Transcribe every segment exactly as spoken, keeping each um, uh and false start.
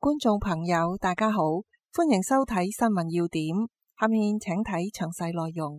觀眾朋友，大家好，歡迎收睇新聞要點。下面請睇詳細內容。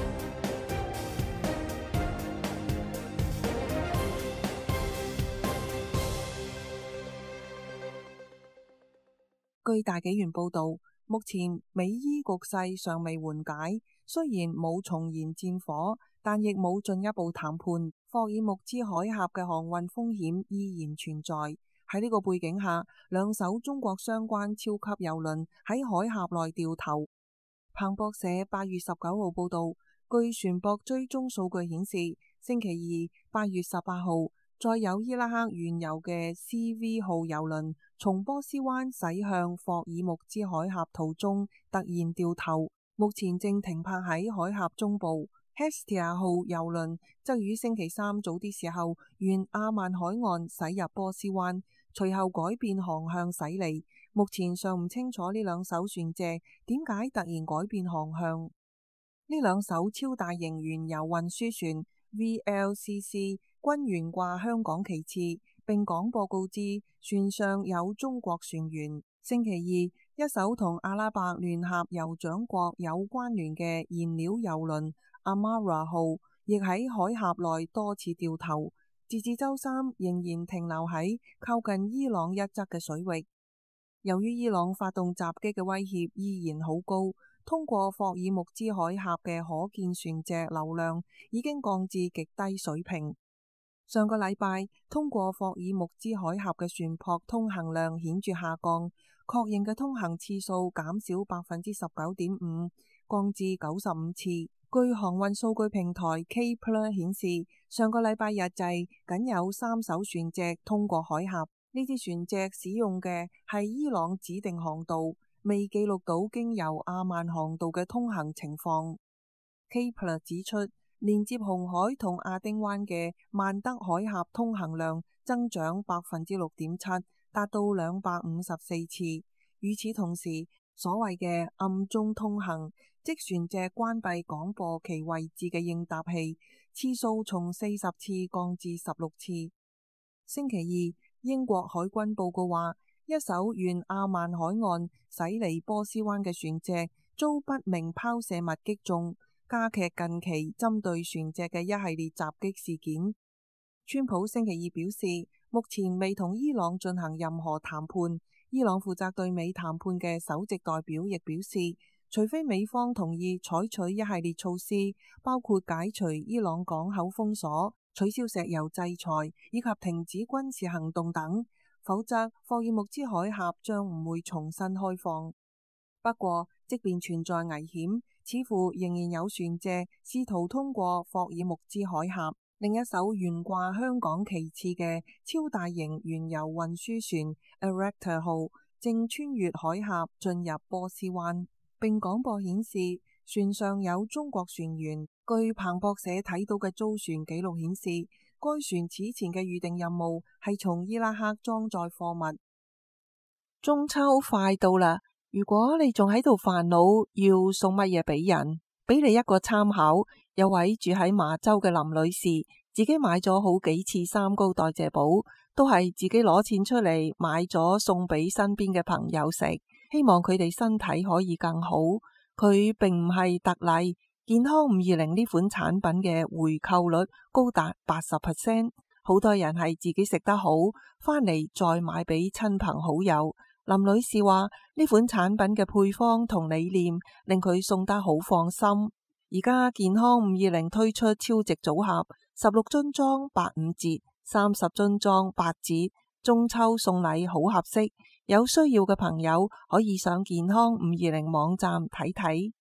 據大紀元報道，目前美伊局勢尚未緩解，雖然冇重燃戰火，但亦冇進一步談判。霍爾木茲海峽嘅航運風險依然存在。喺呢個背景下，兩艘中國相關超級郵輪喺海峽內掉頭。彭博社八月十九號報道，據船舶追蹤數據顯示，星期二八月十八號，載有伊拉克原油嘅 C V 號郵輪從波斯灣駛向霍爾木茲海峽途中突然掉頭，目前正停泊喺海峽中部。Hestia 號郵輪則於星期三早啲時候沿阿曼海岸駛入波斯灣，隨後改變航向駛離。目前尚唔清楚呢兩艘船隻點解突然改變航向。呢兩艘超大型原油運輸船 V L C C 均懸掛香港旗幟，並廣播告知船上有中國船員。星期二，一艘同阿拉伯聯合酋長國有關聯嘅燃料郵輪 Amara 號亦喺海峽內多次掉頭，截至周三仍然停留喺靠近伊朗一側嘅水域。由於伊朗發動襲擊嘅威脅依然好高，通過霍爾木茲海峽嘅可見船隻流量已經降至極低水平。上個禮拜，通過霍爾木茲海峽嘅船舶通行量顯著下降，確認嘅通行次數減少百分之十九點五，降至九十五次。據航運數據平台 Kpler 顯示，上個禮拜日滯僅有三艘船隻通過海峽，呢啲船隻使用嘅係伊朗指定航道，未記錄到經由阿曼航道嘅通行情況。Kpler 指出，連接紅海同亞丁灣嘅曼德海峽通行量增長百分之六點七，達到兩百五十四次。與此同時，所謂嘅暗中通行，即船隻關閉廣播其位置嘅應答器，次數從四十次降至十六次。星期二，英國海軍報告話，一艘沿阿曼海岸駛離波斯灣嘅船隻遭不明拋射物擊中，加劇近期針對船隻嘅一系列襲擊事件。川普星期二表示，目前未同伊朗進行任何談判。伊朗負責對美談判嘅首席代表亦表示，除非美方同意採取一系列措施，包括解除伊朗港口封鎖、取消石油制裁以及停止軍事行動等，否則霍爾木茲海峽將唔會重新開放。不過，即便存在危險，似乎仍然有船隻試圖通過霍爾木茲海峽。另一艘懸掛香港旗幟嘅超大型原油運輸船 Erector 號正穿越海峽進入波斯灣，並廣播顯示船上有中國船員。據彭博社睇到嘅租船記錄顯示，該船此前嘅預定任務係從伊拉克裝載貨物。中秋快到啦，如果你仲喺度煩惱要送乜嘢俾人，俾你一個參考。有位住喺馬州嘅林女士，自己買咗好幾次三高代謝寶，都係自己攞錢出嚟買咗送俾身邊嘅朋友食，希望佢哋身體可以更好。佢並唔係特例，健康五二零呢款產品嘅回購率高達八十 percent， 好多人係自己食得好，返嚟再買俾親朋好友。林女士話呢款產品嘅配方同理念令佢送得好放心。而家健康五二零推出超值組合，十六樽裝八五折，三十樽裝八折，中秋送禮好合適。有需要嘅朋友可以上健康五二零網站睇睇。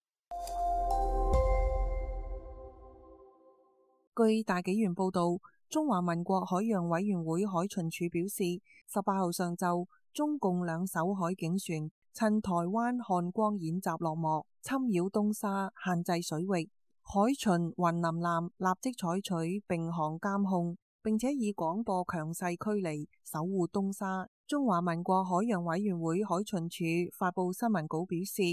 據大紀元報道，中華民國海洋委員會海巡署表示，十八號上晝，中共兩艘海警船趁台灣漢光演習落幕，侵擾東沙限制水域，海巡雲林艦立即採取並航監控，並且以廣播強勢驅離，守護東沙。中華民國海洋委員會海巡署發布新聞稿表示，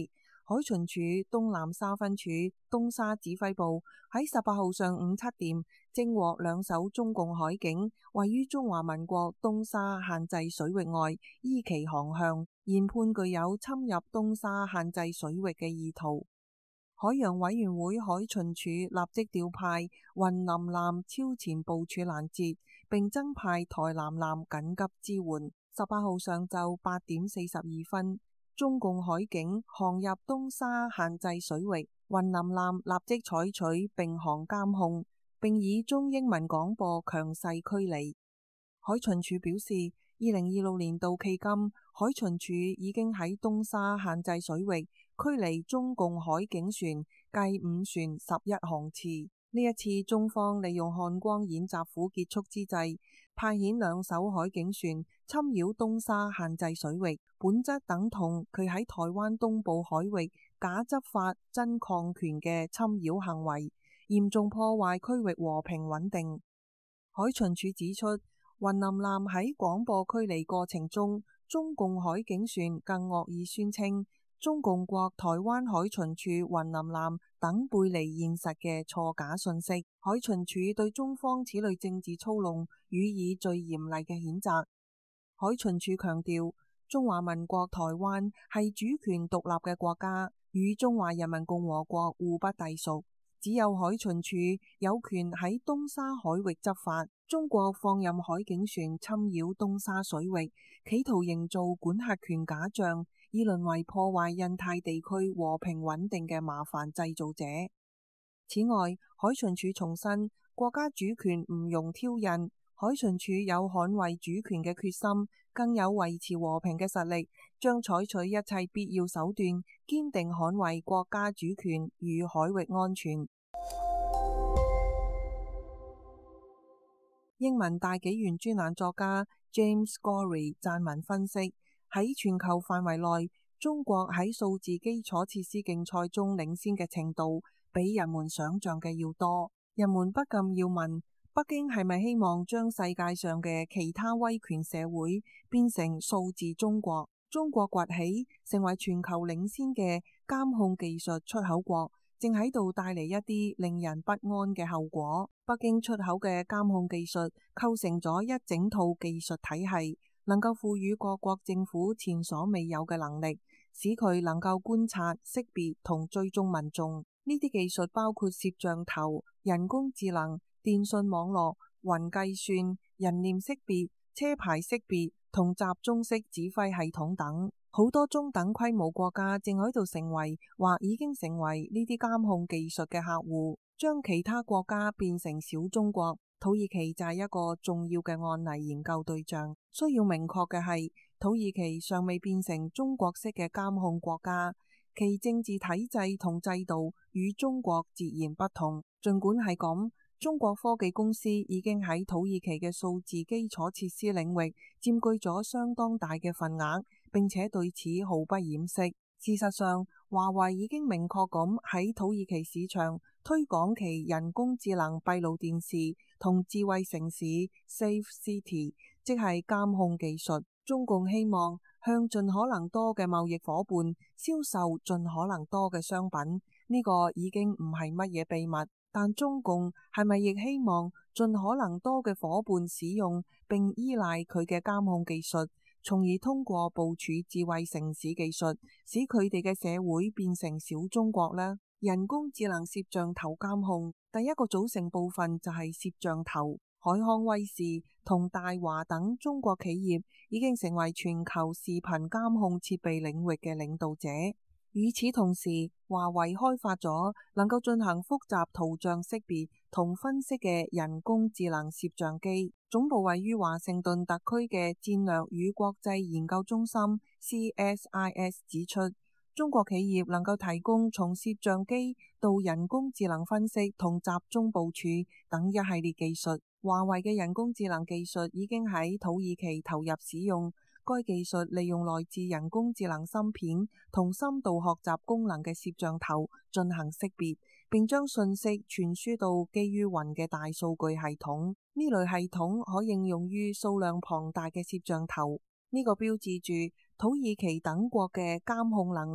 海巡署東南沙分處東沙指揮部喺十八號上午七點，偵獲兩艘中共海警位於中華民國東沙限制水域外，依其航向，研判具有侵入東沙限制水域嘅意圖。海洋委員會海巡署立即調派雲林艦超前部署攔截，並增派台南艦緊急支援。十八號上晝八點四十二分，中共海警航入東沙限制水域，雲林艦立即採取並航監控，並以中英文廣播強勢驅離。海巡署表示，二零二六年度期間，海巡署已經喺東沙限制水域驅離中共海警船計五船十一航次。呢一次中方利用漢光演習苦結束之際，派遣兩艘海警船侵擾東沙限制水域，本質等同佢喺台灣東部海域假執法真抗權嘅侵擾行為，嚴重破壞區域和平穩定。海巡署指出，雲林艦喺廣播驅離過程中，中共海警船更惡意宣稱中共國台灣海巡署雲林艦等背離現實嘅錯假信息。海巡署對中方此類政治操弄予以最嚴厲嘅譴責。海巡署強調，中華民國台灣係主權獨立嘅國家，與中華人民共和國互不隸屬。只有海巡署有權喺東沙海域執法。中國放任海警船侵擾東沙水域，企圖營造管轄權假象，以淪為破壞印太地區和平穩定嘅麻煩製造者。此外，海巡署重申，國家主權唔容挑釁，海巡署有捍衛主權嘅決心，更有維持和平嘅實力，將採取一切必要手段，堅定捍衛國家主權與海域安全。英文大紀元專欄作家 James Gorey 撰文分析，喺全球範圍內，中國喺數字基礎設施競賽中領先嘅程度比人們想象嘅要多。人們不禁要問，北京係咪希望將世界上嘅其他威權社會變成數字中國？中國崛起成為全球領先嘅監控技術出口國，正喺度帶嚟一啲令人不安嘅後果。北京出口嘅監控技術構成咗一整套技術體系，能夠賦予各國政府前所未有嘅能力，使佢能夠觀察、識別同追蹤民眾。呢啲技術包括攝像頭、人工智能、電信網絡、雲計算、人臉識別、車牌識別同集中式指揮系統等。好多中等規模國家正喺度成為或已經成為呢啲監控技術嘅客戶，將其他國家變成小中國。土耳其就係一個重要嘅案例研究對象。需要明確嘅係，土耳其尚未變成中國式嘅監控國家，其政治體制同制度與中國截然不同。儘管係咁，中國科技公司已經喺土耳其嘅數字基礎設施領域佔據咗相當大嘅份額，並且對此毫不掩飾。事實上，華為已經明確咁喺土耳其市場推廣其人工智能閉路電視同智慧城市 Safe City， 即係監控技術。中共希望向盡可能多嘅貿易夥伴銷售盡可能多嘅商品，呢個已經唔係乜嘢秘密。但中共係咪亦希望盡可能多嘅夥伴使用並依賴佢嘅監控技術，從而通過部署智慧城市技術，使佢哋嘅社會變成小中國呢？人工智能攝像頭監控第一個組成部分就係攝像頭。海康威視同大華等中國企業已經成為全球視頻監控設備領域嘅領導者。與此同時，華為開發咗能夠進行複雜圖像識別同分析嘅人工智能攝像機。總部位於華盛頓特區嘅戰略與國際研究中心 C S I S 指出，中國企業能夠提供從攝像機到人工智能分析同集中部署等一系列技術。華為嘅人工智能技術已經喺土耳其投入使用。該技術利用來自人工智能芯片同深度學習功能嘅攝像頭進行識別，並將信息傳輸到基於雲嘅大數據系統。呢類系統可應用於數量龐大嘅攝像頭。呢個標誌住土耳其等國嘅監控能力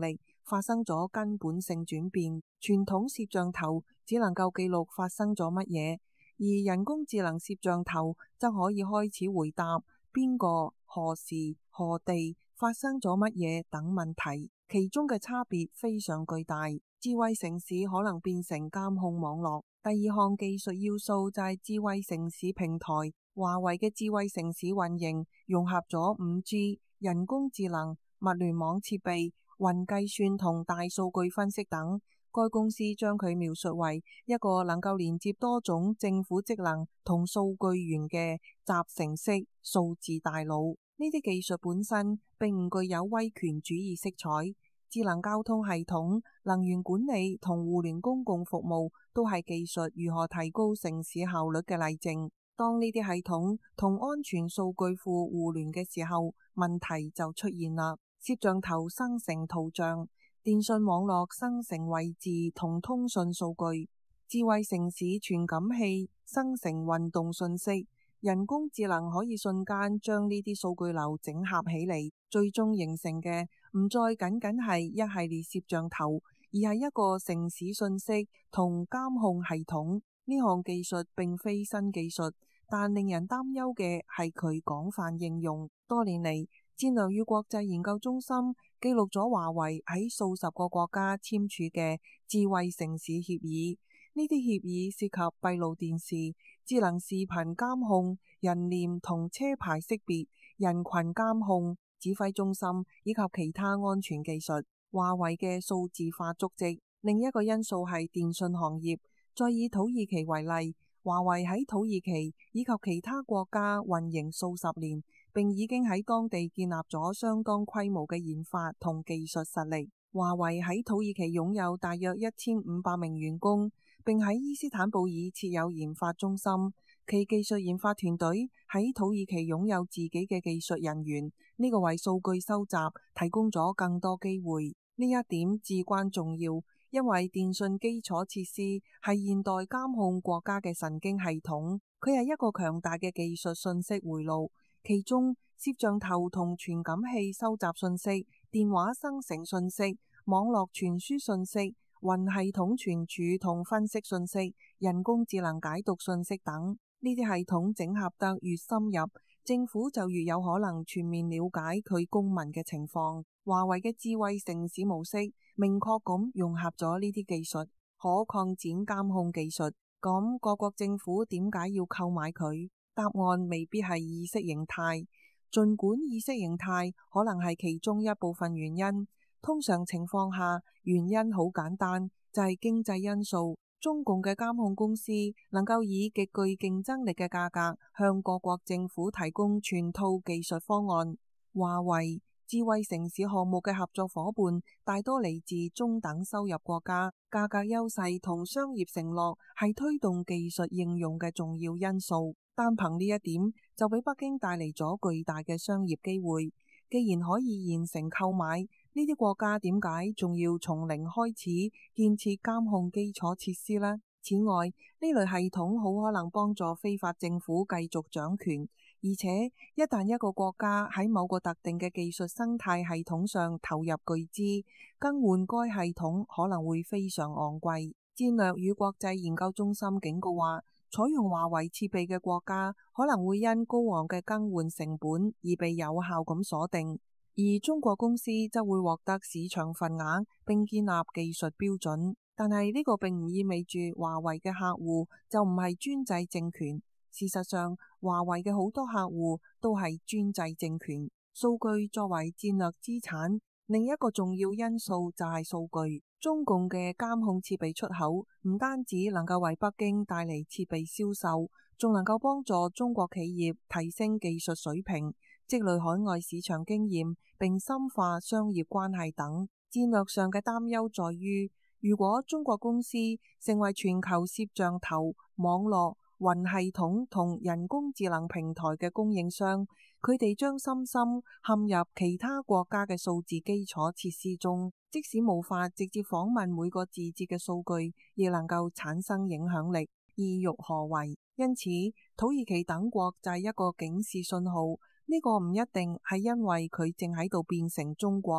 發生咗根本性轉變。傳統攝像頭只能夠記錄發生咗乜嘢，而人工智能攝像頭則可以開始回答邊個、何時、何地發生咗乜嘢等問題，其中嘅差別非常巨大。智慧城市可能變成監控網絡。第二項技術要素就係智慧城市平台。華為嘅智慧城市運營融合咗五 G、人工智能、物聯網設備、雲計算同大數據分析等。該公司將佢描述為一個能夠連接多種政府職能同數據源嘅集成式數字大腦。呢啲技術本身並唔具有威權主義色彩。智能交通系統、能源管理同互聯公共服務都係技術如何提高城市效率嘅例證。當呢啲系統同安全數據庫互聯嘅時候，問題就出現啦。攝像頭生成圖像，電信網絡生成位置同通訊數據，智慧城市傳感器生成運動信息。人工智能可以瞬間將呢啲數據流整合起嚟，最終形成嘅唔再僅僅係一系列攝像頭，而係一個城市信息同監控系統。呢項技術並非新技術，但令人擔憂嘅係佢廣泛應用。多年嚟，戰略與國際研究中心記錄咗華為喺數十個國家簽署嘅智慧城市協議。呢啲協議涉及閉路電視、智能視頻監控、人臉同車牌識別、人群監控、指揮中心以及其他安全技術。華為嘅數字化足跡。另一個因素係電信行業。再以土耳其為例，華為喺土耳其以及其他國家運營數十年，並已經喺當地建立咗相當規模嘅研發同技術實力。華為喺土耳其擁有大約一千五百名員工，並喺伊斯坦布爾設有研發中心。其技術研發團隊喺土耳其擁有自己嘅技術人員，呢個為數據收集提供咗更多機會。呢一點至關重要，因為電信基礎設施係現代監控國家嘅神經系統，佢係一個強大嘅技術信息回路。其中，攝像頭同傳感器收集信息，電話生成信息，網絡傳輸信息，雲系統存儲同分析信息，人工智能解讀信息等。呢啲系統整合得越深入，政府就越有可能全面了解佢公民嘅情況。華為嘅智慧城市模式明確咁融合咗呢啲技術，可擴展監控技術。咁各國政府點解要購買佢？答案未必係意識形態，儘管意識形態可能係其中一部分原因。通常情況下，原因好簡單，就係經濟因素。中共嘅監控公司能夠以極具競爭力嘅價格向各國政府提供全套技術方案。華為智慧城市項目嘅合作夥伴大多嚟自中等收入國家，價格優勢同商業承諾係推動技術應用嘅重要因素。單憑呢一點就俾北京帶嚟咗巨大嘅商業機會。既然可以現成購買，呢啲國家點解仲要從零開始建設監控基礎設施呢？此外，呢類系統好可能幫助非法政府繼續掌權，而且一旦一個國家喺某個特定嘅技術生態系統上投入巨資，更換該系統可能會非常昂貴。戰略與國際研究中心警告話，採用華為設備嘅國家可能會因高昂嘅更換成本而被有效咁鎖定，而中國公司則會獲得市場份額並建立技術標準。但係呢個並唔意味住華為嘅客戶就唔係專制政權。事實上，華為嘅好多客戶都係專制政權。數據作為戰略資產，另一個重要因素就係數據。中共嘅監控設備出口唔單止能夠為北京帶嚟設備銷售，仲能夠幫助中國企業提升技術水平、積累海外市場經驗，並深化商業關係等。戰略上嘅擔憂在於，如果中國公司成為全球攝像頭、網絡、雲系統同人工智能平台嘅供應商，佢哋將深深陷入其他國家嘅數字基礎設施中，即使無法直接訪問每個字節嘅數據，亦能夠產生影響力。意欲何為？因此，土耳其等國就係一個警示信號。呢個唔一定係因為佢正喺度變成中國，而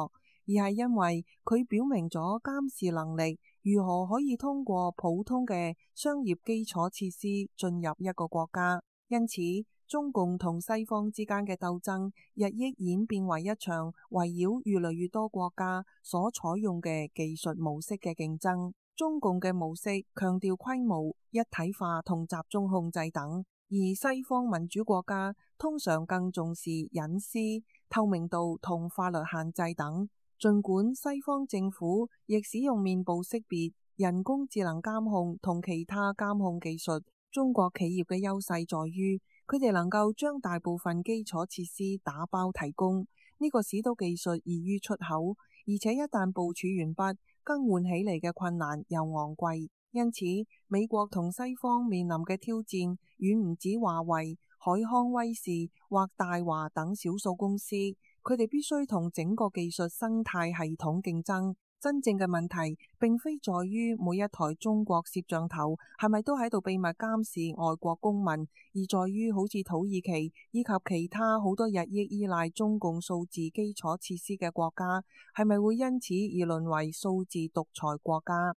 而係因為佢表明咗監視能力如何可以通過普通嘅商業基礎設施進入一個國家。因此，中共同西方之間嘅鬥爭日益演變為一場圍繞越嚟越多國家所採用嘅技術模式嘅競爭。中共嘅模式強調規模、一體化同集中控制等，而西方民主國家通常更重視隱私、透明度同法律限制等。儘管西方政府亦使用面部識別、人工智能監控同其他監控技術，中國企業嘅優勢在於佢哋能夠將大部分基礎設施打包提供，呢個使到技術易於出口，而且一旦部署完畢，更換起嚟嘅困難又昂貴。因此，美國同西方面臨嘅挑戰遠唔止華為、海康威視或大華等少數公司，佢哋必須同整個技術生態系統競爭。真正嘅問題並非在於每一台中國攝像頭係咪都喺度秘密監視外國公民，而在於好似土耳其以及其他好多日益依賴中共數字基礎設施嘅國家，係咪會因此而淪為數字獨裁國家。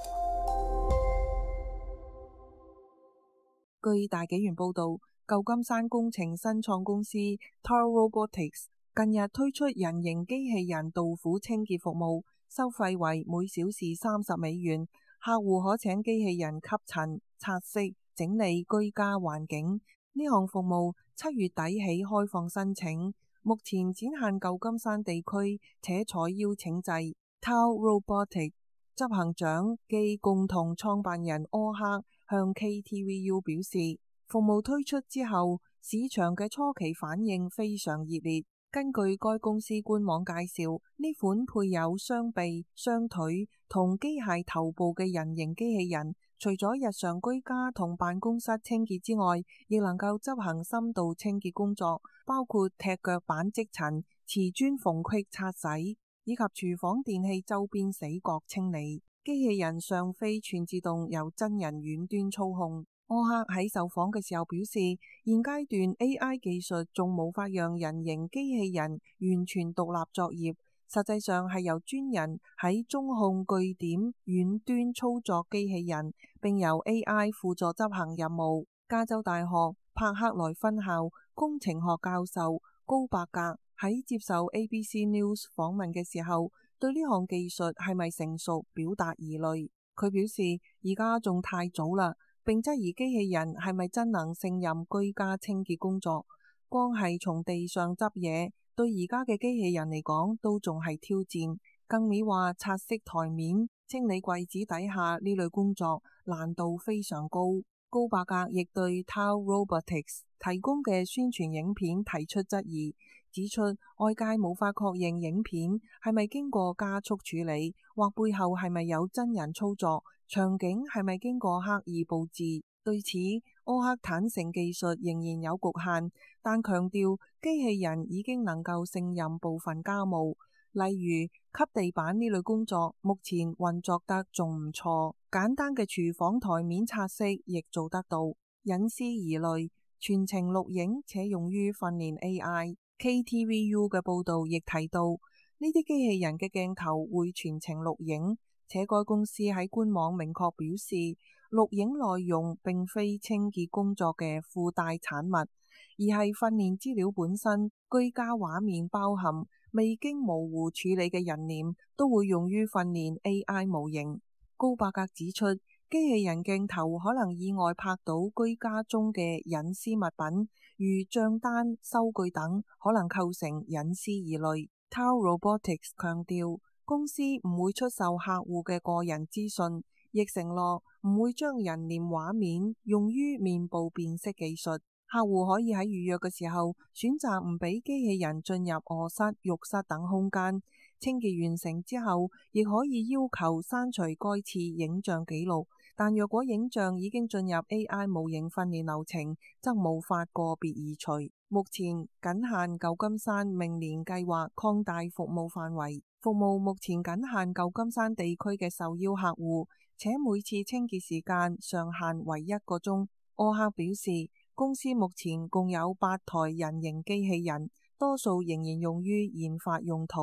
據大紀元報導，舊金山工程新創公司 Tau Robotics 近日推出人形機器人杜虎清潔服務，收費為每小時三十美元，客戶可請機器人吸塵、擦色、整理居家環境。呢項服務七月底起開放申請，目前只限舊金山地區，且採邀請制。Tau Robotics 執行長暨共同創辦人柯克向 K T V U 表示，服務推出之後，市場嘅初期反應非常熱烈。根據該公司官網介紹，呢款配有雙臂、雙腿同機械頭部嘅人形機器人，除咗日常居家同辦公室清潔之外，亦能夠執行深度清潔工作，包括踢腳板積塵、瓷磚縫隙擦洗，以及廚房電器周邊死角清理。機器人上非全自動，由真人遠端操控。柯克喺受訪嘅時候表示，現階段 A I 技術仲無法讓人形機器人完全獨立作業，實際上係由專人喺中控據點遠端操作機器人，並由 A I 輔助執行任務。加州大學柏克萊分校工程學教授高伯格喺接受 A B C News 訪問嘅時候，對呢項技術係咪成熟表達疑慮。佢表示，而家仲太早啦，並質疑機器人係咪真能勝任居家清潔工作。光係從地上執嘢，對而家嘅機器人嚟講都仲係挑戰。更咪話擦拭台面、清理櫃子底下呢類工作難度非常高。高伯格亦對 Tau Robotics 提供嘅宣傳影片提出質疑，指出外界無法確認影片係咪經過加速處理，或背後係咪有真人操作，場景係咪經過刻意佈置。對此，柯克坦承技術仍然有局限，但強調機器人已經能夠勝任部分家務，例如吸地板呢類工作，目前運作得仲唔錯。簡單嘅廚房台面擦拭亦做得到。隱私疑慮，全程錄影且用於訓練 A I。K T V U 嘅報導亦提到，呢啲機器人嘅鏡頭會全程錄影，且該公司喺官網明確表示，錄影內容並非清潔工作嘅附帶產物，而係訓練資料本身。居家畫面包含未經模糊處理嘅人臉，都會用於訓練 A I 模型。高伯格指出，機器人鏡頭可能意外拍到居家中嘅隱私物品，如賬單、收據等，可能構成隱私疑慮。Tau Robotics 強調，公司唔會出售客戶嘅個人資訊，亦承諾唔會將人臉畫面用於面部辨識技術。客戶可以喺預約嘅時候選擇唔俾機器人進入臥室、浴室等空間。清潔完成之後，亦可以要求刪除該次影像記錄，但若果影像已經進入 A I 模型訓練流程，則無法個別移除。目前僅限舊金山，明年計劃擴大服務範圍。服務目前僅限舊金山地區嘅受邀客戶，且每次清潔時間上限為一個鐘。柯克表示，公司目前共有八台人形機器人，多數仍然用於研發用途。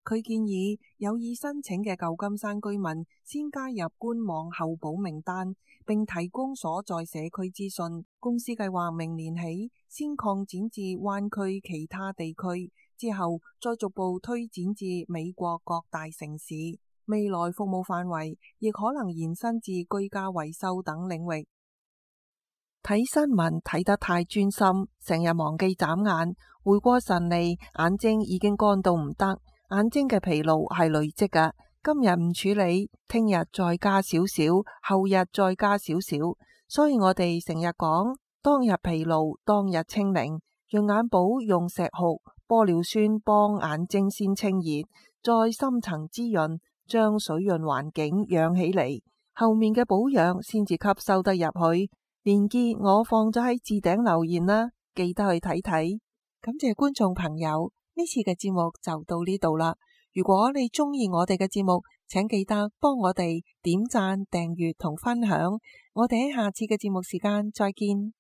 佢建議有意申請嘅舊金山居民先加入官網候補名單，並提供所在社區資訊。公司計劃明年起先擴展至灣區其他地區，之後再逐步推展至美國各大城市。未來服務範圍亦可能延伸至居家維修等領域。睇新聞睇得太專心，成日忘記眨眼，回過神嚟，眼睛已經乾到唔得。眼睛嘅疲勞係累積㗎，今日唔處理，聽日再加少少，後日再加少少。所以我哋成日講，當日疲勞，當日清零。潤眼寶用石斛、玻尿酸幫眼睛先清熱，再深層滋潤，將水潤環境養起嚟，後面嘅保養先至吸收得入去。連結我放咗喺置頂留言啦，記得去睇睇。感謝觀眾朋友，呢次嘅節目就到呢度啦。如果你中意我哋嘅節目，請記得幫我哋點讚、訂閱同分享。我哋喺下次嘅節目時間再見。